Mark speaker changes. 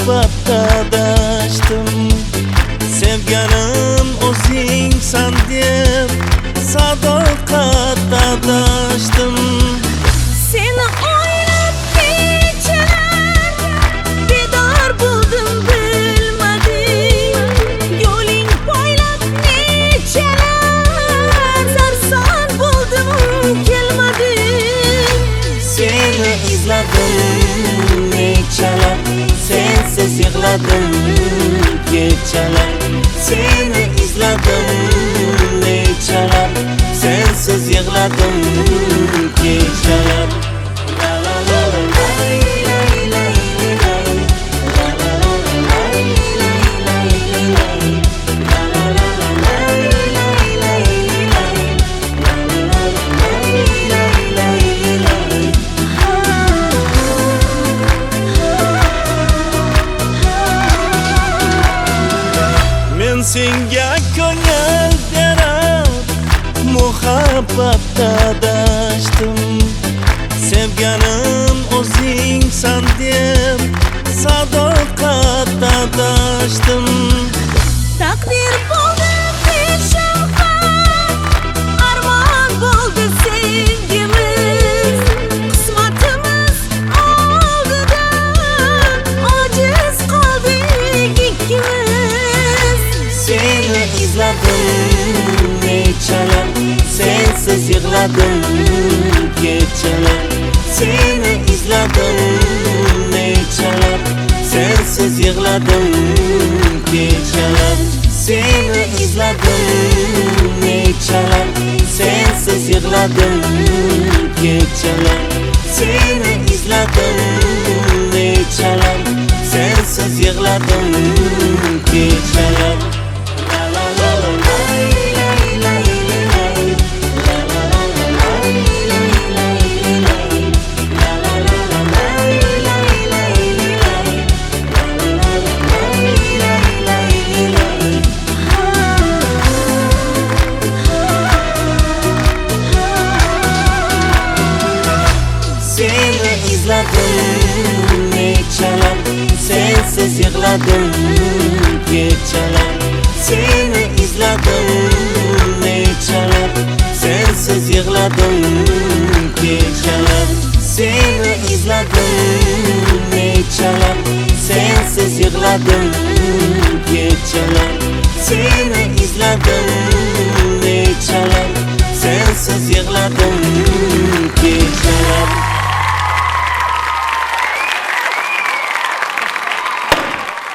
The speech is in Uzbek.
Speaker 1: muhabbatda adashdim. Sevganim o'zingsan deb sadoqatda adashdim.
Speaker 2: Seni o'ylab kechalar bedor bo'ldim, bilmadim. Yo'ling poylab nechalar sarson bo'ldim, kelmadim.
Speaker 1: Seni izladim nechalar, sensiz yig'ladim kechalar. Seni izladim nechalar, sensiz yig'ladim kechalar. Men senga ko'ngil berib muhabbatda adashdim. Sevganim o'zingsan deb sadoqatda adashdim.
Speaker 2: Taqdir bo'ldi peshoqat, armon bo'ldi sevgimiz. Qismatimiz oldidan ojiz qoldik ikkimiz.
Speaker 1: Seni izladim nechalar, sensiz yig'ladim kechalar. Seni izladim nechalar, sensiz yig'ladim kechalar. Seni izladim nechalar, sensiz yig'ladim kechalar. Seni izladim nechalar, sensiz yig'ladim kechalar. Seni izladim nechalar, sensiz yig'ladim kechalar. Seni izladim nechalar, sensiz yig'ladim kechalar. Seni izladim nechalar, sensiz yig'ladim kechalar. Seni izladim